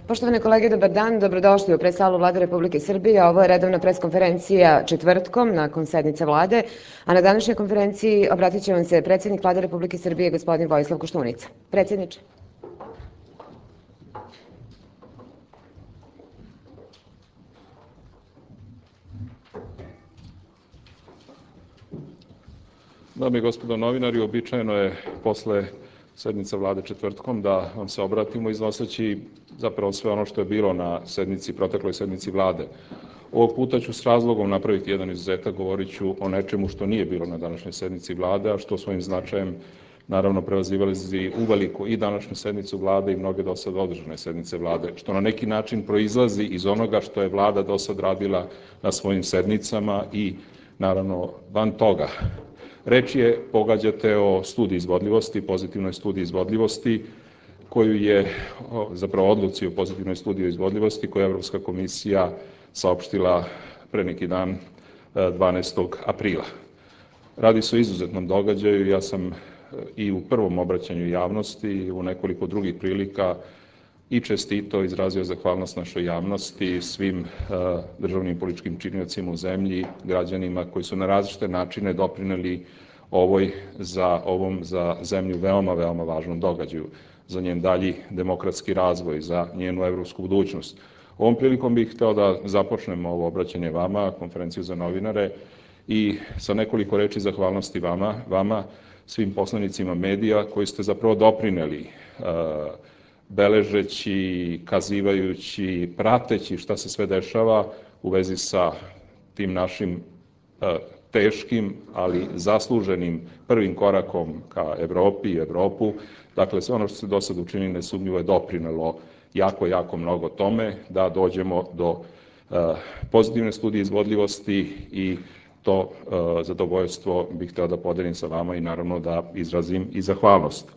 Poštovane kolege, dobar dan, dobrodošli u predsalu Vlade Republike Srbije. Ovo je redovna preskonferencija četvrtkom nakon sednice Vlade, a na današnjoj konferenciji obratit će vam se predsednik Vlade Republike Srbije, gospodin Vojislav Koštunica. Predsedniče. Dame i gospodo novinari, uobičajeno je posle sednice Vlade četvrtkom da vam se obratimo iznoseći zapravo sve ono što je bilo na protekloj sednici Vlade. Ovog puta ću s razlogom napraviti jedan izuzetak, govorit ću o nečemu što nije bilo na današnjoj sednici Vlade, a što svojim značajem naravno prevazilazi uveliko i današnju sednicu Vlade i mnoge do sada održane sednice Vlade, što na neki način proizlazi iz onoga što je Vlada do sada radila na svojim sednicama i naravno van toga. Reč je, pogađate, o studiji izvodljivosti, pozitivnoj studiji izvodljivosti, koju je, zapravo odluci o pozitivnoj studiji izvodljivosti, koju je Evropska komisija saopštila pre neki dan 12. aprila. Radi se o izuzetnom događaju, ja sam i u prvom obraćanju javnosti i u nekoliko drugih prilika i čestito izrazio zahvalnost našoj javnosti, svim državnim političkim činiocima u zemlji, građanima koji su na različite načine doprineli ovom za zemlju veoma, veoma važnom događaju, za njen dalji demokratski razvoj, za njenu evropsku budućnost. Ovom prilikom bih hteo da započnem ovo obraćanje vama, konferenciju za novinare, i sa nekoliko reči zahvalnosti vama, svim poslanicima medija koji ste zapravo doprineli beležeći, kazivajući, prateći šta se sve dešava u vezi sa tim našim teškim, ali zasluženim prvim korakom ka Evropi i Evropu. Dakle, sve ono što se do sada učinili nesumnjivo je doprinelo jako, jako mnogo tome da dođemo do pozitivne studije izvodljivosti i to zadovoljstvo bih hteo da podelim sa vama i naravno da izrazim i zahvalnost.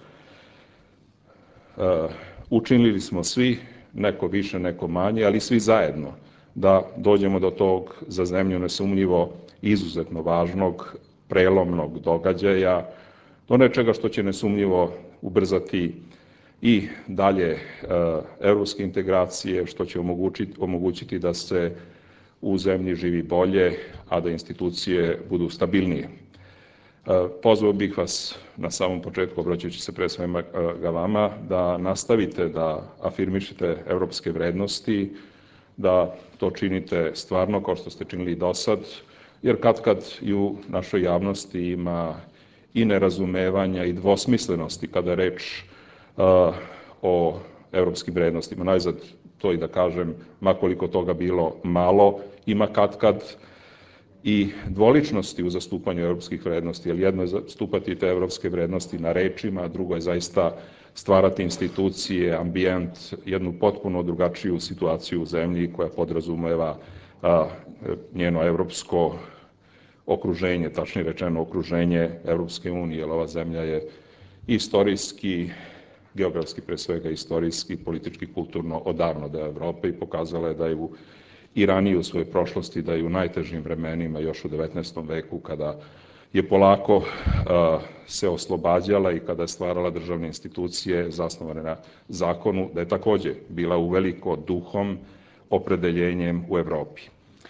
Učinili smo svi, neko više, neko manje, ali svi zajedno, da dođemo do tog za zemlju nesumnjivo izuzetno važnog, prelomnog događaja, do nečega što će nesumnjivo ubrzati i dalje evropske integracije, što će omogućiti da se u zemlji živi bolje, a da institucije budu stabilnije. Pozvao bih vas na samom početku, obraćajući se pre svega vama, da nastavite da afirmišete evropske vrednosti, da to činite stvarno kao što ste činili i do sad, jer kad i u našoj javnosti ima i nerazumevanja i dvosmislenosti kada je reč o evropskim vrednostima. Najzad to i da kažem, makoliko toga bilo malo, ima kad i dvoličnosti u zastupanju evropskih vrednosti, jer jedno je zastupati te evropske vrednosti na rečima, a drugo je zaista stvarati institucije, ambijent, jednu potpuno drugačiju situaciju u zemlji koja podrazumeva njeno evropsko okruženje, tačnije rečeno okruženje Evropske unije, jer ova zemlja je istorijski, geografski pre svega istorijski, politički, kulturno odavno deo Evrope i pokazala je da je i ranije u svojoj prošlosti, da je u najtežim vremenima, još u 19. veku, kada je polako se oslobađala i kada je stvarala državne institucije zasnovane na zakonu, da je takođe bila uveliko duhom, opredeljenjem u Evropi.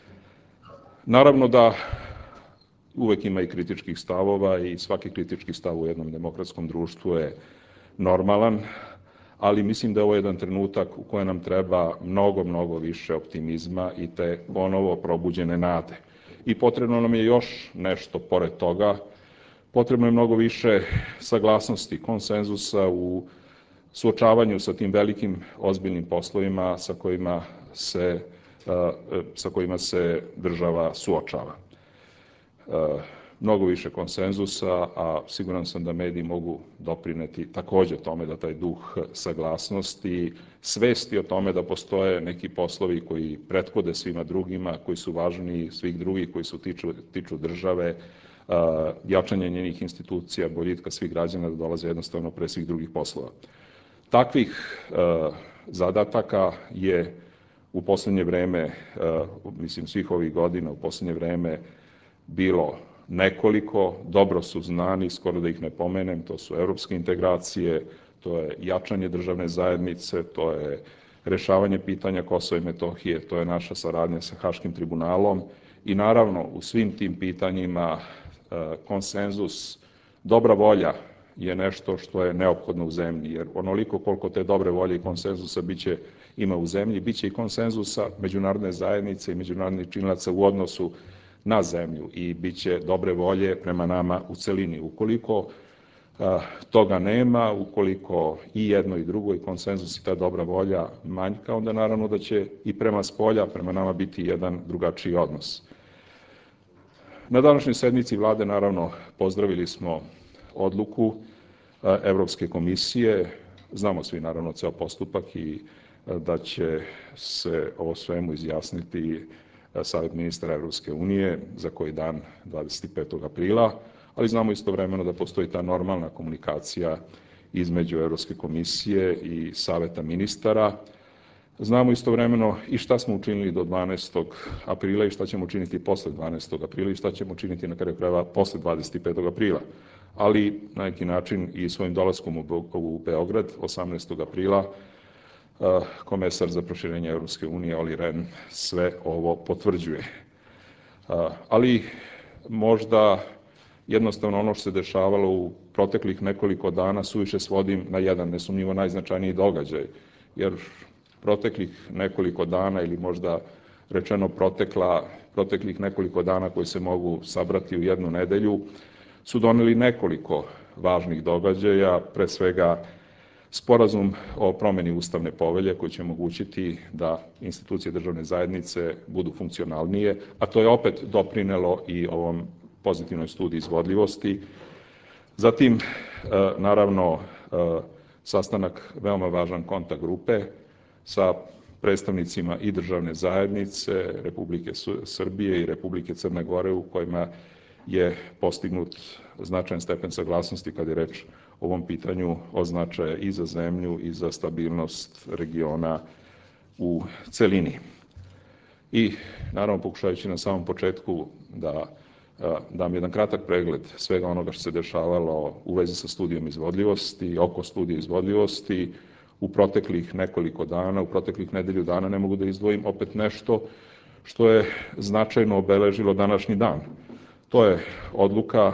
Naravno da uvek ima i kritičkih stavova i svaki kritički stav u jednom demokratskom društvu je normalan, ali mislim da je ovo jedan trenutak u kojem nam treba mnogo, mnogo više optimizma i te ponovo probuđene nade. I potrebno nam je još nešto pored toga, potrebno je mnogo više saglasnosti, konsenzusa u suočavanju sa tim velikim, ozbiljnim poslovima sa kojima se država suočava. Mnogo više konsenzusa, a siguran sam da mediji mogu doprineti takođe tome da taj duh saglasnosti, svesti o tome da postoje neki poslovi koji prethode svima drugima, koji su važniji svih drugih, koji se tiču države, jačanje njenih institucija, boljitka svih građana, da dolaze jednostavno pre svih drugih poslova. Takvih zadataka je u poslednje vreme, mislim svih ovih godina, u poslednje vreme bilo nekoliko, dobro su znani, skoro da ih ne pomenem, to su evropske integracije, to je jačanje državne zajednice, to je rešavanje pitanja Kosova i Metohije, to je naša saradnja sa Haškim tribunalom i naravno u svim tim pitanjima konsenzus, dobra volja je nešto što je neophodno u zemlji, jer onoliko koliko te dobre volje i konsenzusa ima u zemlji, biće i konsenzusa međunarodne zajednice i međunarodnih činilaca u odnosu na zemlju i biće dobre volje prema nama u celini. Ukoliko toga nema, ukoliko i jedno i drugo i konsenzus i ta dobra volja manjka, onda naravno da će i prema spolja, prema nama biti jedan drugačiji odnos. Na današnjoj sednici vlade naravno pozdravili smo odluku Evropske komisije, znamo svi naravno ceo postupak i da će se o svemu izjasniti Savet ministara Evropske unije za koji dan 25. aprila, ali znamo istovremeno da postoji ta normalna komunikacija između Evropske komisije i Saveta ministara. Znamo istovremeno i šta smo učinili do 12. aprila i šta ćemo učiniti posle 12. aprila i šta ćemo učiniti na kraju krajeva posle 25. aprila. Ali na neki način i svojim dolaskom u Beograd 18. aprila komesar za proširenje Evropske unije Olli Rehn sve ovo potvrđuje. Ali možda jednostavno ono što se dešavalo u proteklih nekoliko dana suviše svodim na jedan nesumnjivo najznačajniji događaj, jer proteklih nekoliko dana ili možda rečeno proteklih nekoliko dana koji se mogu sabrati u jednu nedelju su doneli nekoliko važnih događaja, pre svega sporazum o promeni ustavne povelje koji će omogućiti da institucije državne zajednice budu funkcionalnije, a to je opet doprinelo i ovom pozitivnoj studiji izvodljivosti. Zatim, naravno, sastanak veoma važan kontakt grupe sa predstavnicima i državne zajednice, Republike Srbije i Republike Crne Gore u kojima je postignut značajan stepen saglasnosti kad je reč o ovom pitanju od značaja i za zemlju i za stabilnost regiona u celini. I naravno pokušavajući na samom početku da dam jedan kratak pregled svega onoga što se dešavalo u vezi sa studijom izvodljivosti, oko studije izvodljivosti, u proteklih nekoliko dana, u proteklih nedelju dana ne mogu da izdvojim opet nešto što je značajno obeležilo današnji dan. To je odluka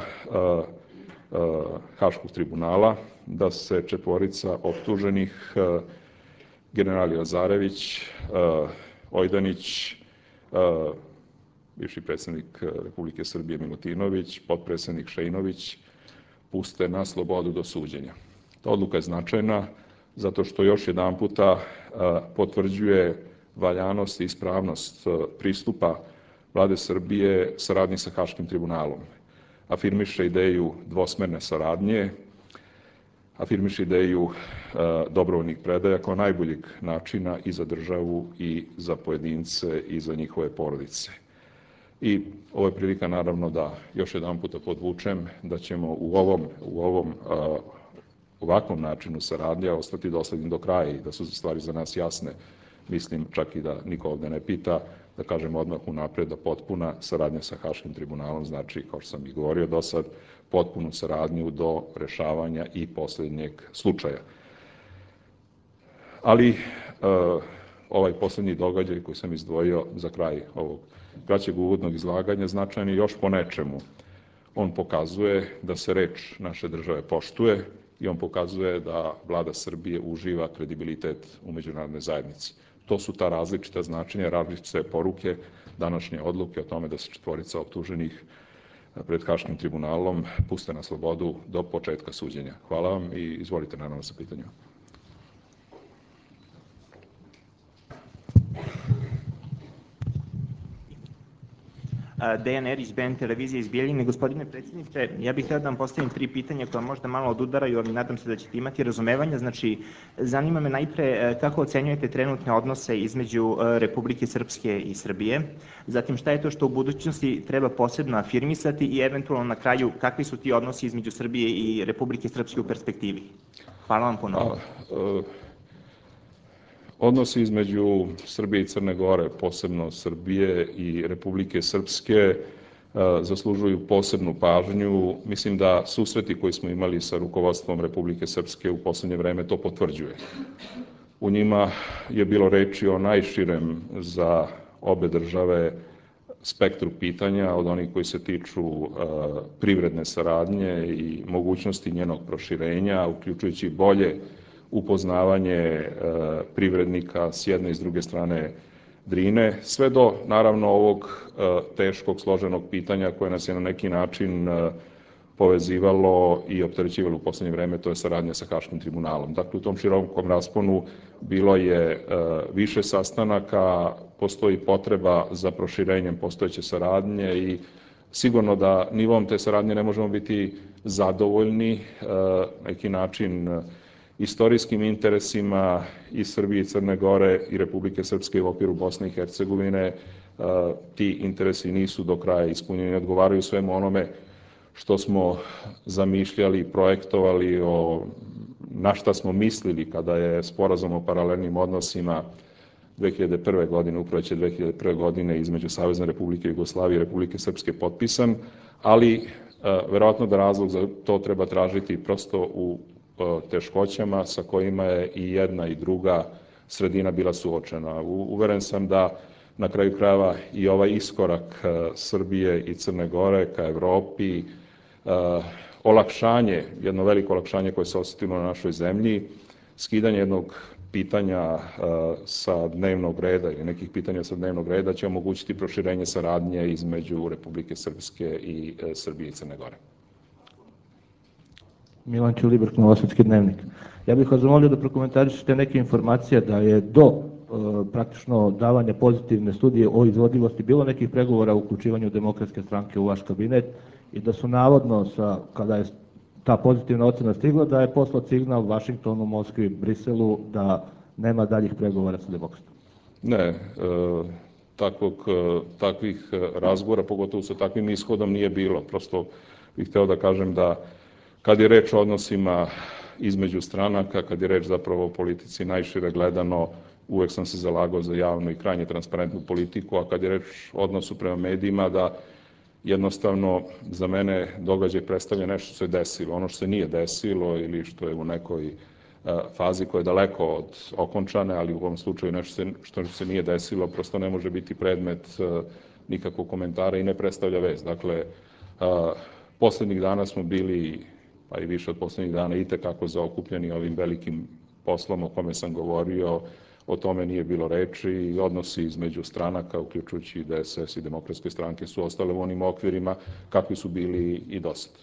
Haškog tribunala da se četvorica optuženih, generali Lazarević, Ojdanić, bivši predsednik Republike Srbije Milutinović, potpredsednik Šejnović, puste na slobodu do suđenja. Ta odluka je značajna zato što još jedan puta potvrđuje valjanost i ispravnost pristupa Vlade Srbije saradnji sa Haškim tribunalom. Afirmiše ideju dvosmerne saradnje, afirmiše ideju dobrovoljnih predaja kao najboljeg načina i za državu i za pojedince i za njihove porodice. I ovo je prilika naravno da još jedan puta podvučem da ćemo u ovakvom načinu saradnje ostati dosledni do kraja i da su stvari za nas jasne. Mislim čak i da niko ovde ne pita, da kažemo odmah unapred da potpuna saradnja sa Haškim tribunalom znači, kao što sam i govorio do sad, potpunu saradnju do rešavanja i poslednjeg slučaja. Ali ovaj poslednji događaj koji sam izdvojio za kraj ovog kraćeg uvodnog izlaganja značajan je još po nečemu. On pokazuje da se reč naše države poštuje i on pokazuje da Vlada Srbije uživa kredibilitet u međunarodnoj zajednici. To su ta različita značenja, različite poruke današnje odluke o tome da se četvorica optuženih pred Haškim tribunalom puste na slobodu do početka suđenja. Hvala vam i izvolite naravno sa pitanjima. Dejan Erić, BN televizija iz Bijeljine. Gospodine predsjedniče, ja bih htio da vam postavim 3 pitanja koja možda malo odudaraju, ali nadam se da ćete imati razumevanja. Znači, zanima me najpre kako ocenjujete trenutne odnose između Republike Srpske i Srbije, zatim šta je to što u budućnosti treba posebno afirmisati i eventualno na kraju kakvi su ti odnosi između Srbije i Republike Srpske u perspektivi. Hvala vam puno. Odnosi između Srbije i Crne Gore, posebno Srbije i Republike Srpske, zaslužuju posebnu pažnju. Mislim da susreti koji smo imali sa rukovodstvom Republike Srpske u poslednje vreme to potvrđuje. U njima je bilo reči o najširem za obe države spektru pitanja, od onih koji se tiču privredne saradnje i mogućnosti njenog proširenja, uključujući bolje upoznavanje privrednika s jedne i s druge strane Drine, sve do naravno ovog teškog, složenog pitanja koje nas je na neki način povezivalo i opterećivalo u poslednje vreme, to je saradnja sa Haškim tribunalom. Dakle, u tom širokom rasponu bilo je više sastanaka, postoji potreba za proširenjem postojeće saradnje i sigurno da nivom te saradnje ne možemo biti zadovoljni, neki način istorijskim interesima i Srbije i Crne Gore i Republike Srpske u okviru Bosne i Hercegovine. Ti interesi nisu do kraja ispunjeni, odgovaraju svemu onome što smo zamišljali i projektovali, na šta smo mislili kada je sporazum o paralelnim odnosima 2001. godine, uproleće 2001. godine između Savezne Republike Jugoslavije i Republike Srpske potpisan, ali verovatno da razlog za to treba tražiti prosto u teškoćama sa kojima je i jedna i druga sredina bila suočena. Uveren sam da na kraju krajeva i ovaj iskorak Srbije i Crne Gore ka Evropi, olakšanje, jedno veliko olakšanje koje se osetilo na našoj zemlji, skidanje jednog pitanja sa dnevnog reda ili nekih pitanja sa dnevnog reda će omogućiti proširenje saradnje između Republike Srpske i Srbije i Crne Gore. Milan Ćulibrk, Novosadski dnevnik. Ja bih vas zamolio da prokomentarišete neke informacije da je do praktično davanja pozitivne studije o izvodljivosti bilo nekih pregovora o uključivanju Demokratske stranke u vaš kabinet i da su navodno, kada je ta pozitivna ocena stigla, da je poslat signal Vašingtonu, Moskvi, Briselu da nema daljih pregovora sa demokratom. Ne, takvih razgovora, pogotovo sa takvim ishodom, nije bilo. Prosto bih hteo da kažem da kad je reč o odnosima između stranaka, kad je reč zapravo o politici najšire gledano, uvek sam se zalagao za javnu i krajnje transparentnu politiku, a kad je reč o odnosu prema medijima, da jednostavno za mene događaj predstavlja nešto što se desilo. Ono što se nije desilo ili što je u nekoj fazi koja je daleko od okončane, ali u ovom slučaju nešto što se nije desilo, prosto ne može biti predmet nikakvog komentara i ne predstavlja vest. Dakle, poslednjih dana smo bili, pa i više od poslednjih dana, itekako zaokupljeni ovim velikim poslom o kome sam govorio, o tome nije bilo reči i odnosi između stranaka, uključujući DSS i Demokratske stranke, su ostale u onim okvirima kakvi su bili i do sad.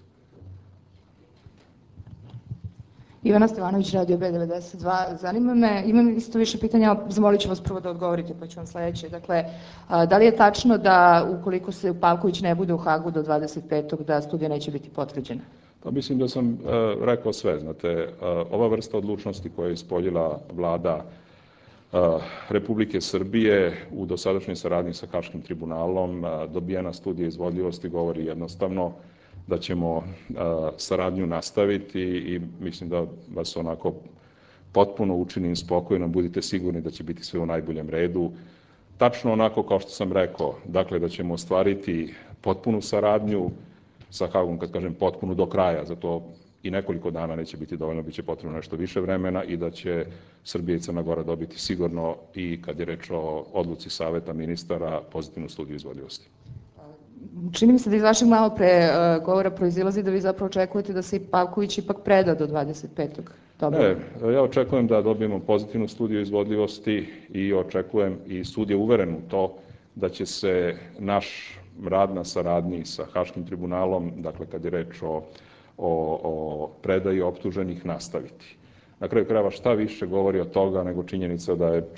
Ivana Stevanović, Radio B92. Zanima me, imam isto više pitanja, zamolit ću vas prvo da odgovorite, pa ću vam sledeće. Dakle, da li je tačno da ukoliko se Pavković ne bude u Hagu do 25. da studija neće biti potvrđena? Pa mislim da sam rekao sve. Znate, ova vrsta odlučnosti koja je ispoljila vlada Republike Srbije u dosadašnjoj saradnji sa Haškim tribunalom, dobijena studija izvodljivosti govori jednostavno da ćemo saradnju nastaviti i mislim da vas onako potpuno učinim spokojno, budite sigurni da će biti sve u najboljem redu. Tačno onako kao što sam rekao, dakle da ćemo ostvariti potpunu saradnju sa Hagom, kad kažem potpunu do kraja, za to i nekoliko dana neće biti dovoljno, bit će potrebno nešto više vremena i da će Srbija i Crna Gora dobiti sigurno i kad je reč o odluci Saveta ministara pozitivnu studiju izvodljivosti. Čini mi se da iz vašeg malo pre govora proizilazi da vi zapravo očekujete da se Pavković ipak preda do 25. Ne, ja očekujem da dobijemo pozitivnu studiju izvodljivosti i očekujem i sud je uveren u to da će se naš rad na saradnji sa Haškim tribunalom, dakle kad je reč o predaji optuženih, nastaviti. Na kraju krajeva šta više govori od toga nego činjenica da je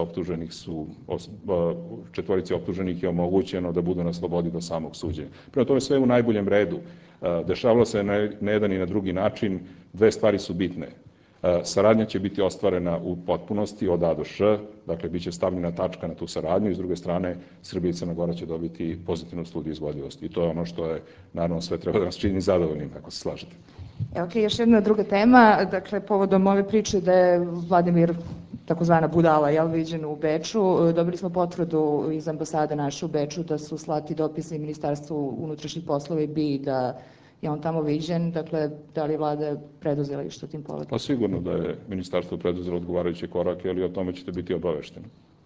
četvorici optuženih je omogućeno da budu na slobodi do samog suđenja. Prema tome sve u najboljem redu. Dešavalo se na jedan i na drugi način. Dve stvari su bitne. Saradnja će biti ostvarena u potpunosti od A do Š, dakle bit će stavljena tačka na tu saradnju i s druge strane Srbija i Crna Gora će dobiti pozitivnu studiju izvodljivosti. I to je ono što je, naravno, sve treba da nas čini zadovoljnim, ako se slažete. Ok, još jedna druga tema, dakle, povodom ove priče da je Vladimir, takozvana budala, viđen u Beču, dobili smo potvrdu iz ambasade naše u Beču da su slati dopisi Ministarstvu unutrašnjih poslova i BIA da je on tamo viđen, dakle, da li vlada preduzela išta u tim povodom? Pa sigurno da je ministarstvo preduzelo odgovarajuće korake, ali o tome ćete biti obavešteni.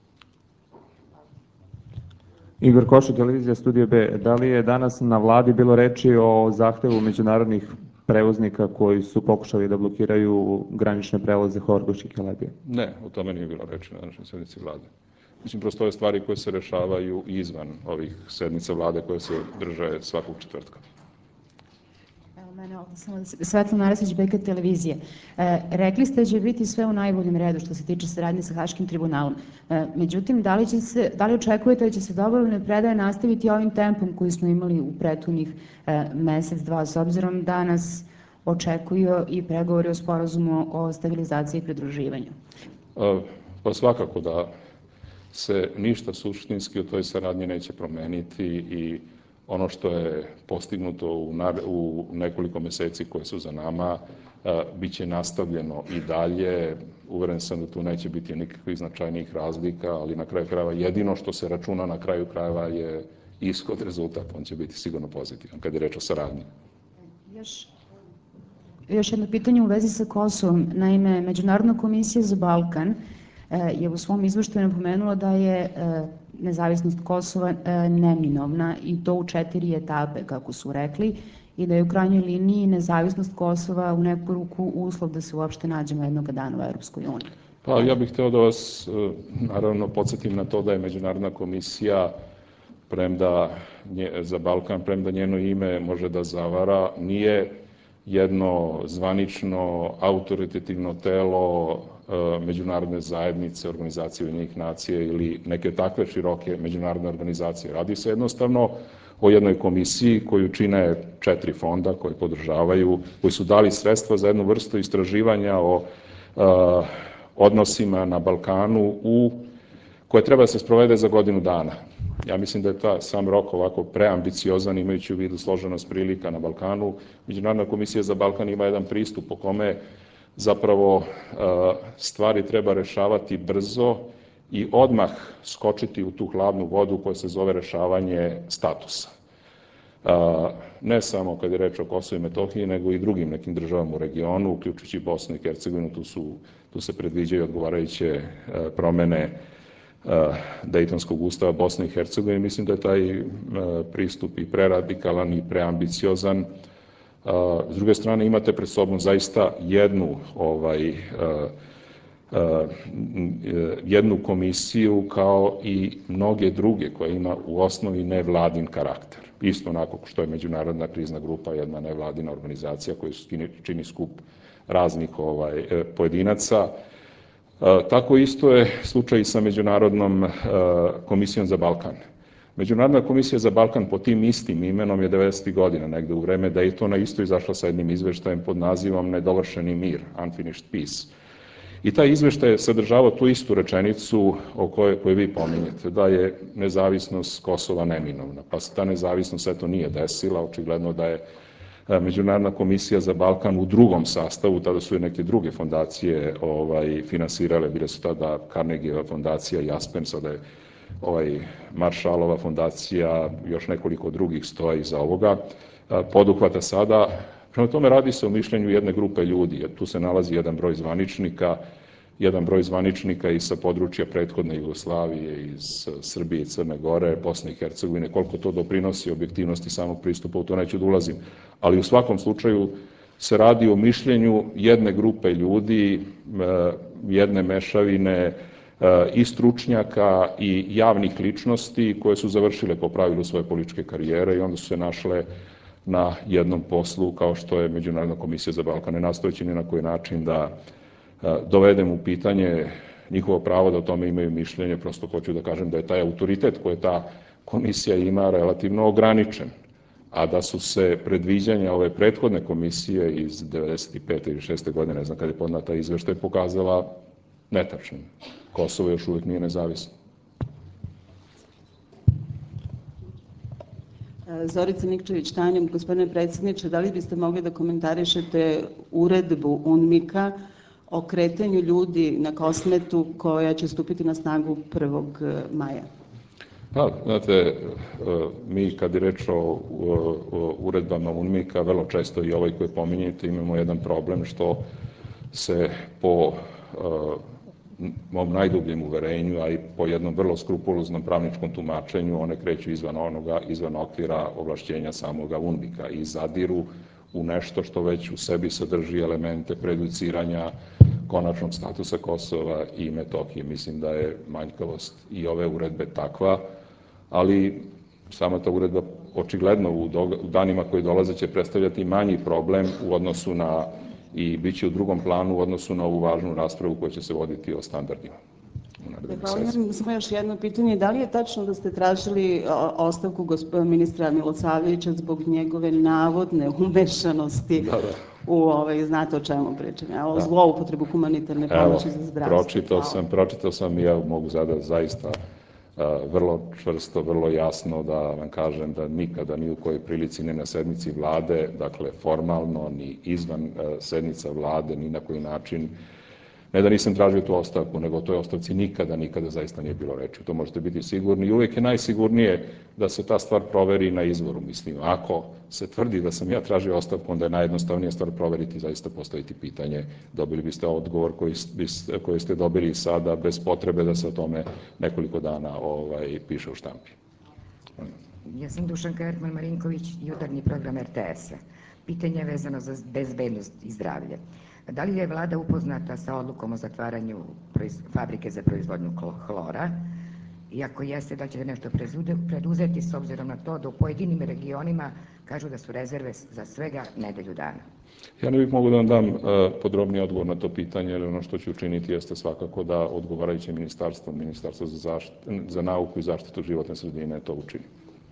Igor Košo, televizija Studio B. Da li je danas na vladi bilo reči o zahtevu međunarodnih prevoznika koji su pokušali da blokiraju granične prevoze Horgoš i Kelebija? Ne, o tome nije bilo reči na današnjoj sednici vlade. Mislim, prosto ove stvari koje se rešavaju izvan ovih sednica vlade koje se drže svakog četvrtka. Svetlana Arsić, BK televizije. Rekli ste da će biti sve u najboljem redu što se tiče saradnje sa Haškim tribunalom. Međutim, da li očekujete da će se dobrovoljne predaje nastaviti ovim tempom koji smo imali u prethodnih mesec, dva, s obzirom da nas očekuju i pregovori o sporazumu o stabilizaciji i pridruživanju? Pa svakako da se ništa suštinski u toj saradnji neće promeniti i ono što je postignuto u nekoliko meseci koje su za nama bit će nastavljeno i dalje. Uveren sam da tu neće biti nikakvih značajnijih razlika, ali na kraju krajeva jedino što se računa na kraju krajeva je ishod, rezultat. On će biti sigurno pozitivan kad je reč o saradnji. Još jedno pitanje u vezi sa Kosovom. Naime, Međunarodna komisija za Balkan je u svom izveštaju napomenula da je nezavisnost Kosova neminovna i to u 4 etape, kako su rekli, i da je u krajnjoj liniji nezavisnost Kosova u neku ruku uslov da se uopšte nađemo jednog dana u Europskoj uniji. Pa ja bih hteo da vas naravno podsjetim na to da je Međunarodna komisija za Balkan, premda njeno ime može da zavara, nije jedno zvanično autoritativno telo međunarodne zajednice, organizacije Ujedinjenih nacija ili neke takve široke međunarodne organizacije. Radi se jednostavno o jednoj komisiji koju čine 4 fonda koje podržavaju, koji su dali sredstva za jednu vrstu istraživanja o odnosima na Balkanu koje treba da se sprovede za godinu dana. Ja mislim da je sam rok ovako preambiciozan imajući u vidu složenost prilika na Balkanu. Međunarodna komisija za Balkan ima jedan pristup po kome zapravo stvari treba rešavati brzo i odmah skočiti u tu hladnu vodu koja se zove rešavanje statusa. Ne samo kad je reč o Kosovu i Metohiji, nego i drugim nekim državama u regionu, uključujući Bosnu i Hercegovinu, tu se predviđaju odgovarajuće promene Dejtonskog ustava Bosne i Hercegovine. Mislim da je taj pristup i preradikalan i preambiciozan. S druge strane, imate pred sobom zaista jednu komisiju kao i mnoge druge koja ima u osnovi nevladin karakter. Isto onako što je Međunarodna krizna grupa, jedna nevladina organizacija koja čini skup raznih pojedinaca. Tako isto je slučaj i sa Međunarodnom komisijom za Balkan. Međunarodna komisija za Balkan pod tim istim imenom je 90. godina, negde u vreme Dejtona, isto izašla sa jednim izveštajem pod nazivom Nedovršeni mir, Unfinished Peace. I taj izveštaj je sadržavao tu istu rečenicu o kojoj vi pominjete, da je nezavisnost Kosova neminovna. Pa se ta nezavisnost eto nije desila, očigledno da je Međunarodna komisija za Balkan u drugom sastavu, tada su je neke druge fondacije finansirale, bile su tada Carnegieva fondacija i Aspen, sada je Maršalova fondacija, još nekoliko drugih stoje iza ovoga poduhvata sada. Prema tome radi se o mišljenju jedne grupe ljudi, jer tu se nalazi jedan broj zvanečnika i sa područja prethodne Jugoslavije, iz Srbije i Crne Gore, Bosne i Hercegovine. Koliko to doprinosi objektivnosti samog pristupa, u to neću da ulazim. Ali u svakom slučaju se radi o mišljenju jedne grupe ljudi, jedne mešavine i stručnjaka i javnih ličnosti koje su završile po pravilu svoje političke karijere i onda su se našle na jednom poslu kao što je Međunarodna komisija za Balkan. Ne nastojeći ni na koji način da dovedem u pitanje njihovo pravo da o tome imaju mišljenje, prosto hoću da kažem da je taj autoritet koje ta komisija ima relativno ograničen, a da su se predviđanja ove prethodne komisije iz 95. ili 6. godine, ne znam kada je podnata izveštaj, pokazala netačnim. Kosovo još uvijek nije nezavisno. Zorica Nikčević-Tanjum, gospodine predsjedniče, da li biste mogli da komentarišete uredbu UNMIK-a o kretanju ljudi na Kosmetu koja će stupiti na snagu 1. maja? Pa, znate, mi kad je reč o uredbama UNMIK-a, vrlo često i ovaj koji pominjete, imamo jedan problem što se po mom najdubljem uverenju, a i po jednom vrlo skrupuloznom pravničkom tumačenju, one kreću izvan okvira ovlašćenja samoga UNMIK-a i zadiru u nešto što već u sebi sadrži elemente prejudiciranja konačnog statusa Kosova i Metohije. Mislim da je manjkavost i ove uredbe takva, ali sama ta uredba očigledno u danima koji dolaze će predstavljati manji problem u odnosu na i bit će u drugom planu u odnosu na ovu važnu raspravu koja će se voditi o standardima. Hvala. Imam samo još jedno pitanje. Da li je tačno da ste tražili ostavku ministra Milosavljevića zbog njegove navodne umešanosti u, znate o čemu pričam, o zloupotrebu humanitarne pomoći za zdravstvo? Pročitao sam i ja mogu zaista vrlo čvrsto, vrlo jasno da vam kažem da nikada ni u kojoj prilici ni na sednici vlade, dakle formalno ni izvan sednica vlade, ni na koji način, ne da nisam tražio tu ostavku, nego o toj ostavci nikada zaista nije bilo reči. To možete biti sigurni i uvijek je najsigurnije da se ta stvar proveri na izvoru. Mislim, ako se tvrdi da sam ja tražio ostavku, onda je najjednostavnija stvar proveriti, zaista postaviti pitanje. Dobili biste odgovor koji ste dobili sada bez potrebe da se o tome nekoliko dana piše u štampi. Ja sam Dušanka Ertman-Marinković, jutarnji program RTS-a. Pitanje je vezano za bezbednost i zdravlje. Da li je vlada upoznata sa odlukom o zatvaranju fabrike za proizvodnju hlora? I ako jeste, da li ćete nešto preduzeti s obzirom na to da u pojedinim regionima kažu da su rezerve za svega nedelju dana? Ja ne bih mogu da vam dam podrobniji odgovor na to pitanje, ali ono što ću učiniti jeste svakako da odgovarajuće ministarstvo za nauku i zaštitu životne sredine to učini.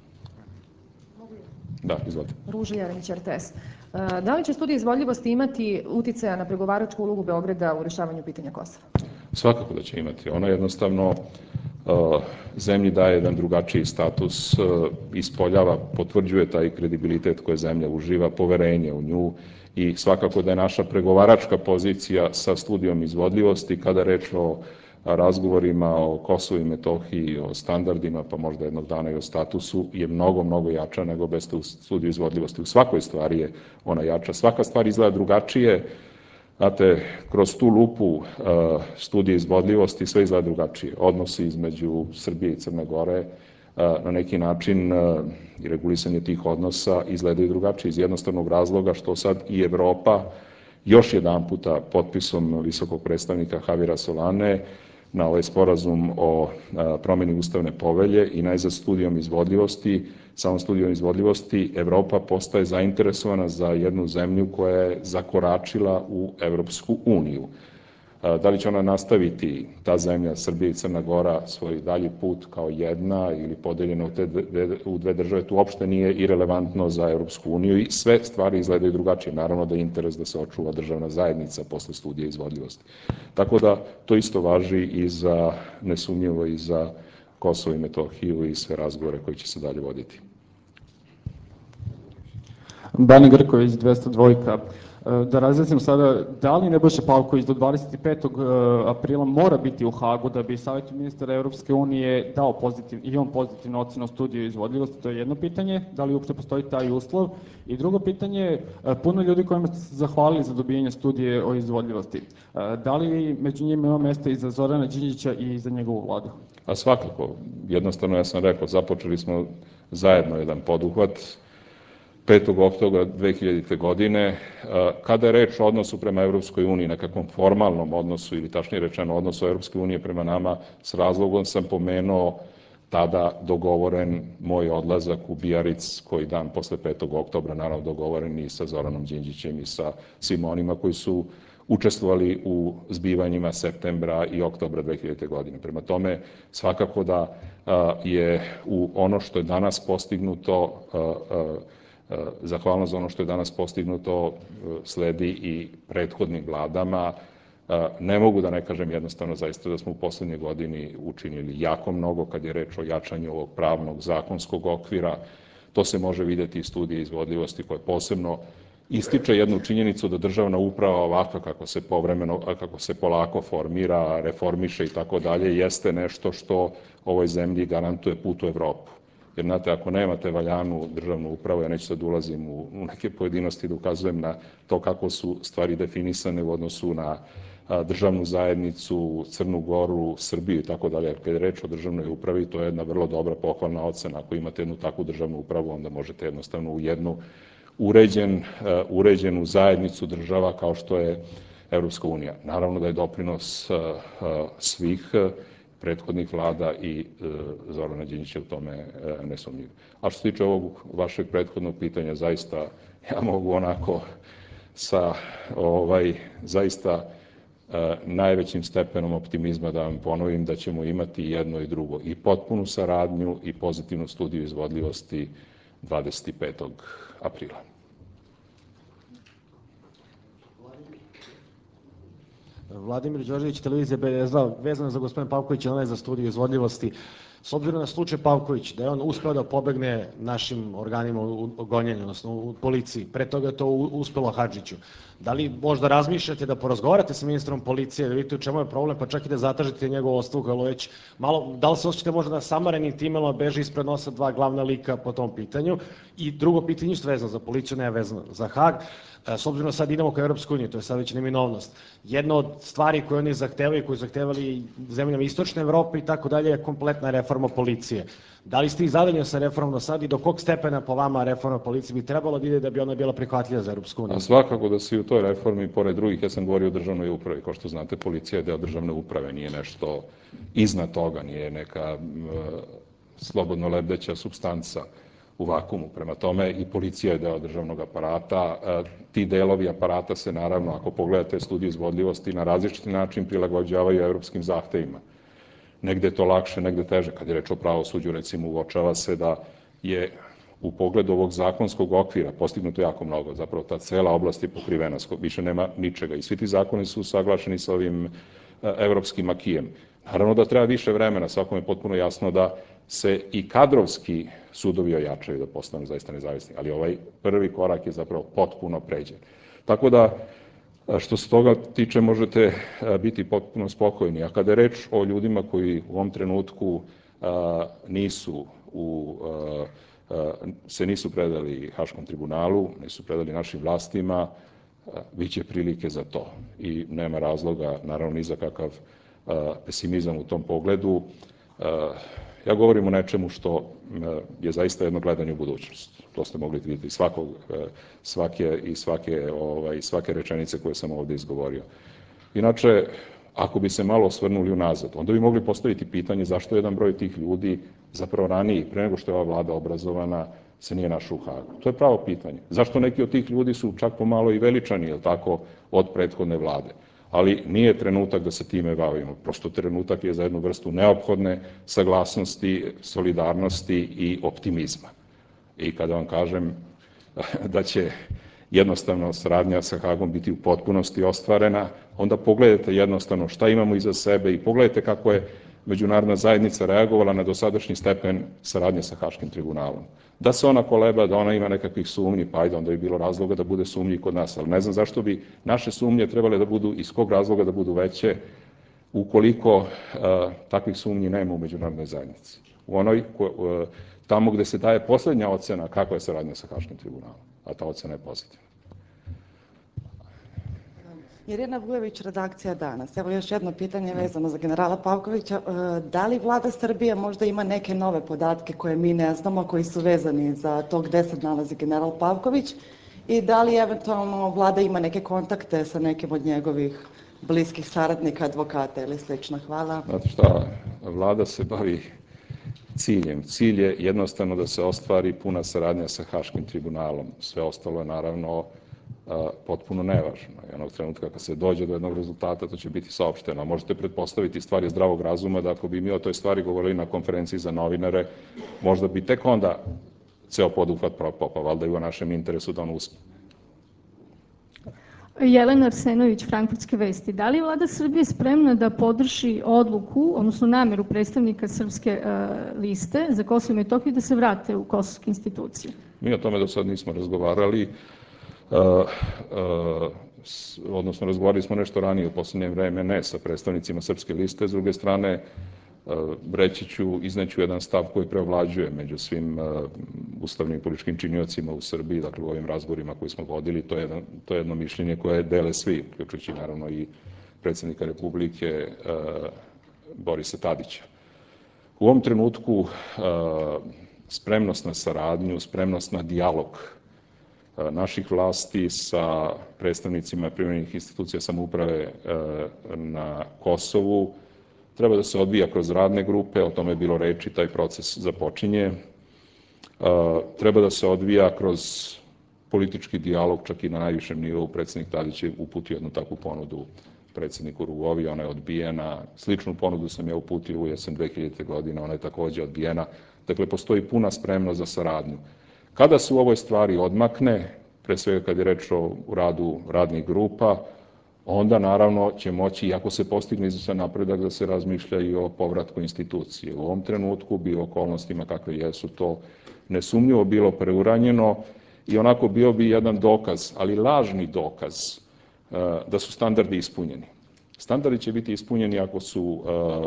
Da, izvolite. Ruža Jeremić, RTS. Da li će studija izvodljivosti imati uticaja na pregovaračku ulogu Beograda u rešavanju pitanja Kosova? Svakako da će imati. Ona jednostavno zemlji daje jedan drugačiji status, ispoljava, potvrđuje taj kredibilitet koje zemlja uživa, poverenje u nju i svakako da je naša pregovaračka pozicija sa studijom izvodljivosti kada reč o razgovorima o Kosovu i Metohiji, o standardima, pa možda jednog dana i o statusu, je mnogo jača nego bez studiju izvodljivosti. U svakoj stvari je ona jača. Svaka stvar izgleda drugačije. Znate, kroz tu lupu studije izvodljivosti sve izgleda drugačije. Odnosi između Srbije i Crne Gore na neki način i regulisanje tih odnosa izgledaju drugačije iz jednostavnog razloga što sad i Evropa još jedan puta potpisom visokog predstavnika Javira Solane na ovaj sporazum o promeni ustavne povelje i najzad studijom izvodljivosti, samom studijom izvodljivosti, Evropa postaje zainteresovana za jednu zemlju koja je zakoračila u Evropsku uniju. Da li će ona nastaviti, ta zemlja, Srbija i Crna Gora, svoj dalji put kao jedna ili podeljena u dve države, to uopšte nije irelevantno za Evropsku uniju i sve stvari izgledaju drugačije. Naravno da je interes da se očuva državna zajednica posle studije izvodljivosti. Tako da to isto važi i za, nesumnjivo, i za Kosovo i Metohiju i sve razgovore koji će se dalje voditi. Bane Grković, 202. Da razjasnim sada, da li Nebojša Pavković do 25. aprila mora biti u Hagu da bi Savjet ministara Evropske unije dao pozitivnu ocenu studiju izvodljivosti? To je jedno pitanje. Da li uopšte postoji taj uslov? I drugo pitanje, puno ljudi kojima ste se zahvalili za dobijanje studije o izvodljivosti. Da li među njima ima mesta i za Zorana Đinđića i za njegovu vladu? A svakako. Jednostavno, ja sam rekao, započeli smo zajedno jedan poduhvat 5. oktobra 2000. godine. Kada je reč o odnosu prema Evropskoj uniji, nekakvom formalnom odnosu ili tačnije rečeno odnosu Evropske unije prema nama, s razlogom sam pomenuo tada dogovoren moj odlazak u Bijaric koji dan posle 5. oktobra, naravno dogovoren i sa Zoranom Đinđićem i sa svim onima koji su učestvovali u zbivanjima septembra i oktobra 2000. godine. Prema tome, svakako da je u ono što je danas postignuto, zahvalnost za ono što je danas postignuto sledi i prethodnim vladama. Ne mogu da ne kažem jednostavno zaista da smo u poslednje godini učinili jako mnogo kad je reč o jačanju ovog pravnog zakonskog okvira. To se može videti iz studije izvodljivosti koje posebno ističe jednu činjenicu da državna uprava ovakva kako se polako formira, reformiše i tako dalje, jeste nešto što ovoj zemlji garantuje put u Evropu. Jer, znate, ako nemate valjanu državnu upravu, ja neću sad ulazim u neke pojedinosti da ukazujem na to kako su stvari definisane u odnosu na državnu zajednicu, Crnu Goru, Srbiju i tako dalje. Kad je reč o državnoj upravi, to je jedna vrlo dobra pohvalna ocena. Ako imate jednu takvu državnu upravu, onda možete jednostavno u jednu uređenu zajednicu država kao što je Evropska unija. Naravno da je doprinos svih prethodnih vlada i Zorana Đinđića u tome nesumnjiv. A što se tiče ovog vašeg prethodnog pitanja, zaista ja mogu onako sa zaista najvećim stepenom optimizma da vam ponovim da ćemo imati jedno i drugo, i potpunu saradnju i pozitivnu studiju izvodljivosti 25. aprila. Vladimir Đorđević, televizija B92, vezano za gospodina Pavkovića, ona je za studiju izvodljivosti. S obzirom na slučaj Pavković, da je on uspeo da pobegne našim organima u gonjenju, odnosno u policiji, pre toga je to uspelo Hadžiću. Da li možda razmišljate da porazgovarate sa ministrom policije, da vidite u čemu je problem, pa čak i da zatražite njegovu ostavku, ali već malo, da li se osjećate možda da samarenim timelom beže ispred nosa dva glavna lika po tom pitanju? I drugo pitanje, isto vezano za policiju, ne vezano za Hag, s obzirom sad idemo ka Europskoj uniji, to je sad već neminovnost. Jedna od stvari koje oni zahtevaju, koje zahtevali zemljama Istočne Evrope i tako dalje, je kompletna reforma policije. Da li ste ih zadovoljni sa reformom do sad i do kog stepena po vama reforma policije bi trebalo da ide da bi ona bila prihvatljiva za Europsku uniju? A svakako da se i u toj reformi, pored drugih, ja sam govorio o državnoj upravi, kao što znate, policija je deo državne uprave, nije nešto iznad toga, nije neka slobodno lebdeća supstanca u vakumu. Prema tome, i policija je deo državnog aparata. Ti delovi aparata se, naravno, ako pogledate studiju izvodljivosti, na različiti način prilagođavaju evropskim zahtevima. Negde je to lakše, negde teže. Kad je reč o pravosuđu, recimo, uočava se da je u pogledu ovog zakonskog okvira postignuto jako mnogo. Zapravo, ta cela oblast je pokrivena, više nema ničega. I svi ti zakoni su saglašeni sa ovim evropskim akijem. Naravno da treba više vremena, svakom je potpuno jasno da se i kadrovski sudovi ojačaju, da postanu zaista nezavisni, ali ovaj prvi korak je zapravo potpuno pređen. Tako da, što se toga tiče, možete biti potpuno spokojni. A kada je reč o ljudima koji u ovom trenutku se nisu predali Haškom tribunalu, nisu predali našim vlastima, biće prilike za to. I nema razloga, naravno, ni za kakav pesimizam u tom pogledu. Ja govorim o nečemu što je zaista jedno gledanje u budućnost. To ste mogli vidjeti iz svake rečenice koje sam ovde izgovorio. Inače, ako bi se malo osvrnuli unazad, onda bi mogli postaviti pitanje zašto jedan broj tih ljudi zapravo raniji, pre nego što je ova vlada obrazovana, se nije našao u Hagu. To je pravo pitanje. Zašto neki od tih ljudi su čak pomalo i veličani, jel tako, od prethodne vlade? Ali nije trenutak da se time bavimo. Prosto trenutak je za jednu vrstu neophodne saglasnosti, solidarnosti i optimizma. I kada vam kažem da će jednostavno saradnja sa Hagom biti u potpunosti ostvarena, onda pogledajte jednostavno šta imamo iza sebe i pogledajte kako je međunarodna zajednica reagovala na dosadašnji stepen saradnje sa Haškim tribunalom. Da se ona koleba, da ona ima nekakvih sumnji, pa ajde, onda bi bilo razloga da bude sumnji kod nas, ali ne znam zašto bi naše sumnje trebale da budu, iz kog razloga da budu veće, ukoliko takvih sumnji nema u međunarodnoj zajednici. Tamo gde se daje poslednja ocena kakva je saradnja sa Haškim tribunalom, a ta ocena je pozitivna. Irena Vujović, redakcija Danas. Evo još jedno pitanje vezano za generala Pavkovića. Da li vlada Srbije možda ima neke nove podatke koje mi ne znamo, koji su vezani za to gde se nalazi general Pavković i da li eventualno vlada ima neke kontakte sa nekim od njegovih bliskih saradnika, advokata ili slično? Hvala. Znate šta, vlada se bavi ciljem. Cilj je jednostavno da se ostvari puna saradnja sa Haškim tribunalom. Sve ostalo je naravno potpuno nevažno. I onog trenutka kad se dođe do jednog rezultata, to će biti saopšteno. Možete pretpostaviti stvari zdravog razuma da ako bi mi o toj stvari govorili na konferenciji za novinare, možda bi tek onda ceo poduhvat propao, pa valjda i u našem interesu da on uspe. Jelena Arsenović, Frankfurtske vesti. Da li je vlada Srbije spremna da podrži odluku, odnosno nameru predstavnika Srpske liste za Kosovo i Metohiju da se vrate u kosovske institucije? Mi o tome do sad nismo razgovarali. odnosno razgovarali smo nešto ranije u poslednje vreme, ne sa predstavnicima Srpske liste, s druge strane izneću jedan stav koji preovlađuje među svim ustavnim političkim činiocima u Srbiji, dakle u ovim razgovorima koji smo vodili, to je jedno mišljenje koje dele svi, uključujući naravno i predsednika Republike Borisa Tadića. U ovom trenutku spremnost na saradnju, spremnost na dijalog naših vlasti sa predstavnicima privremenih institucija samouprave na Kosovu treba da se odvija kroz radne grupe, o tome je bilo reči, taj proces započinje. Treba da se odvija kroz politički dijalog, čak i na najvišem nivou. Predsednik Tadić je uputio jednu takvu ponudu predsedniku Rugovi, ona je odbijena. Sličnu ponudu sam ja uputio u jesen 2000. godine, ona je takođe odbijena. Dakle, postoji puna spremnost za saradnju. Kada se u ovoj stvari odmakne, pre svega kad je reč o radu radnih grupa, onda naravno će moći, iako se postigne izvestan napredak, da se razmišlja i o povratku institucije. U ovom trenutku bi u okolnostima kakve jesu to nesumnjivo bilo preuranjeno i onako bio bi jedan dokaz, ali lažni dokaz, da su standardi ispunjeni. Standardi će biti ispunjeni ako su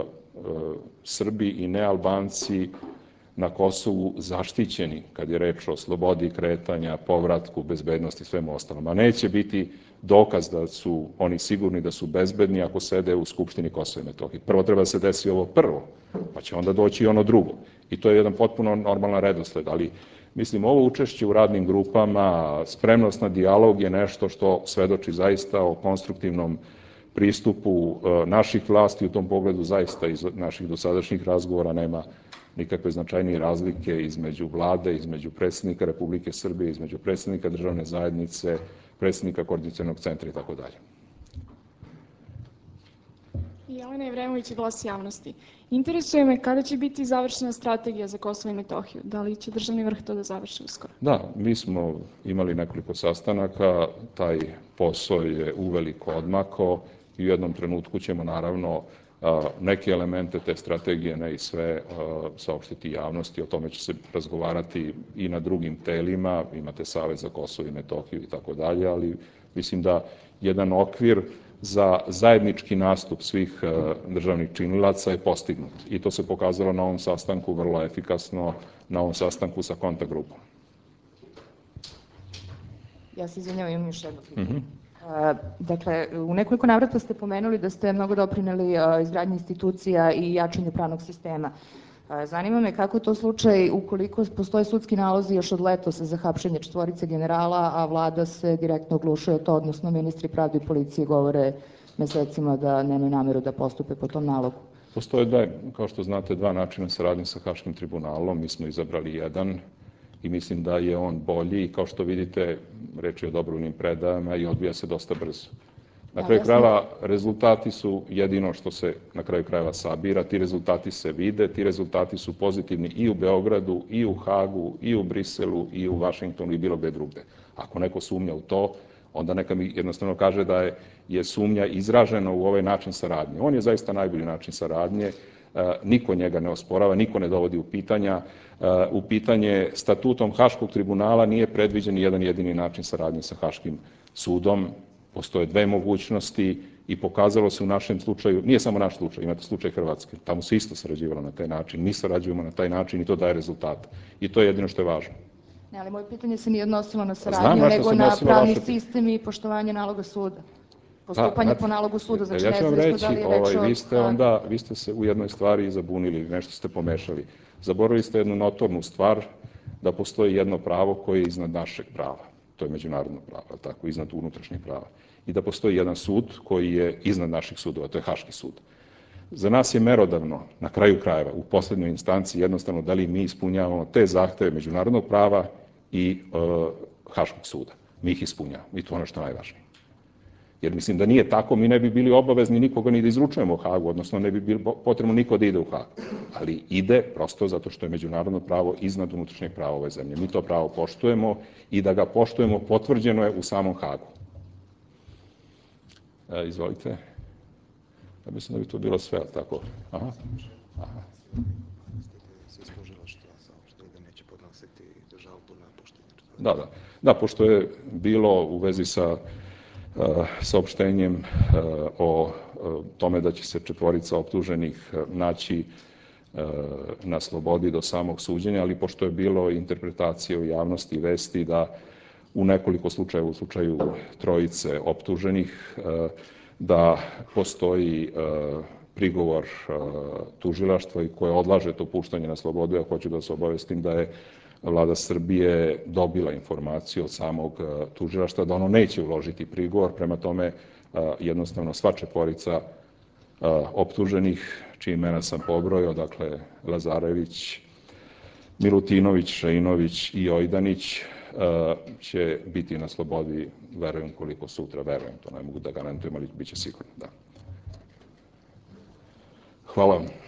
Srbi i nealbanci na Kosovu zaštićeni kad je reč o slobodi kretanja, povratku, bezbednosti i svemu ostalom. A neće biti dokaz da su oni sigurni da su bezbedni ako sede u Skupštini Kosova i Metohije. Prvo treba da se desi ovo prvo, pa će onda doći i ono drugo. I to je jedan potpuno normalan redosled, ali mislim ovo učešće u radnim grupama, spremnost na dijalog je nešto što svedoči zaista o konstruktivnom pristupu naših vlasti. U tom pogledu zaista iz naših dosadašnjih razgovora nema nikakve značajnije razlike između vlade, između predsednika Republike Srbije, između predsednika državne zajednice, predsednika Koordinacionog centra i tako dalje. Jelena Jevremović, Glas javnosti. Interesuje me kada će biti završena strategija za Kosovo i Metohiju? Da li će državni vrh to da završi uskoro? Da, mi smo imali nekoliko sastanaka, taj posao je uveliko odmakao i u jednom trenutku ćemo naravno neke elemente te strategije, ne i sve, saopštiti javnosti. O tome će se razgovarati i na drugim telima, imate Savet za Kosovo i Metohiju i tako dalje, ali mislim da jedan okvir za zajednički nastup svih državnih činilaca je postignut. I to se pokazalo na ovom sastanku vrlo efikasno, na ovom sastanku sa kontakt grupom. Ja se izvinjavam, imam još jedno pitanje. Dakle, u nekoliko navrata ste pomenuli da ste mnogo doprineli izgradnji institucija i jačanju pravnog sistema. Zanima me kako je to slučaj ukoliko postoje sudski nalozi još od letosa za hapšenje 4 generala, a vlada se direktno oglušuje o to, odnosno ministri pravde i policije govore mesecima da nemaju nameru da postupe po tom nalogu. Postoje, kao što znate, dva načina saradnje sa Haškim tribunalom. Mi smo izabrali jedan i mislim da je on bolji i kao što vidite, reč je o dobrovoljnim predajama i odvija se dosta brzo. Na kraju krajeva, rezultati su jedino što se na kraju krajeva sabira, ti rezultati se vide, ti rezultati su pozitivni i u Beogradu, i u Hagu, i u Briselu, i u Vašingtonu i bilo gde drugde. Ako neko sumnja u to, onda neka mi jednostavno kaže da je sumnja izražena u ovaj način saradnje. On je zaista najbolji način saradnje, niko njega ne osporava, niko ne dovodi u pitanje statutom Haškog tribunala nije predviđen jedan jedini način saradnje sa Haškim sudom. Postoje dve mogućnosti i pokazalo se u našem slučaju, nije samo naš slučaj, imate slučaj Hrvatske, tamo se isto sarađivalo na taj način, mi sarađujemo na taj način i to daje rezultate. I to je jedino što je važno. Ne, ali moje pitanje se nije odnosilo na saradnju, nego na pravni sistem i poštovanje naloga suda. Postupanje po nalogu suda, znači nezavisno da li je reč o... Vi ste se u jednoj stvari zabunili, nešto ste pomešali. Zaboravili ste jednu notornu stvar, da postoji jedno pravo koje je iznad našeg prava. To je međunarodno pravo, tako, iznad unutrašnjeg prava. I da postoji jedan sud koji je iznad naših sudova, to je Haški sud. Za nas je merodavno, na kraju krajeva, u poslednjoj instanciji, jednostavno da li mi ispunjavamo te zahteve međunarodnog prava i Haškog suda. Mi ih ispunjavamo i to je ono što je najvažnije. Jer mislim da nije tako, mi ne bi bili obavezni nikoga ni da izručujemo u Hagu, odnosno ne bi bilo potrebno niko da ide u Hagu. Ali ide prosto zato što je međunarodno pravo iznad unutrašnjeg prava ove zemlje. Mi to pravo poštujemo i da ga poštujemo potvrđeno je u samom Hagu. Izvolite. Ja mislim da bi to bilo sve, ali tako? Aha. Da, pošto je bilo u vezi sa saopštenjem o tome da će se 4 optuženih naći na slobodi do samog suđenja, ali pošto je bilo interpretacije u javnosti i vesti da u nekoliko slučajeva, u slučaju 3 optuženih, da postoji prigovor tužilaštva i koje odlaže to puštanje na slobodu, ja hoću da se obavestim da je Vlada Srbije dobila informaciju od samog tužilaštva da ono neće uložiti prigovor, prema tome jednostavno sva 4 optuženih, čiji imena sam pobrojao, dakle Lazarević, Milutinović, Šainović i Ojdanić, će biti na slobodi, verujem koliko sutra, verujem, to ne mogu da garantujem, ali bit će sigurno, da. Hvala vam.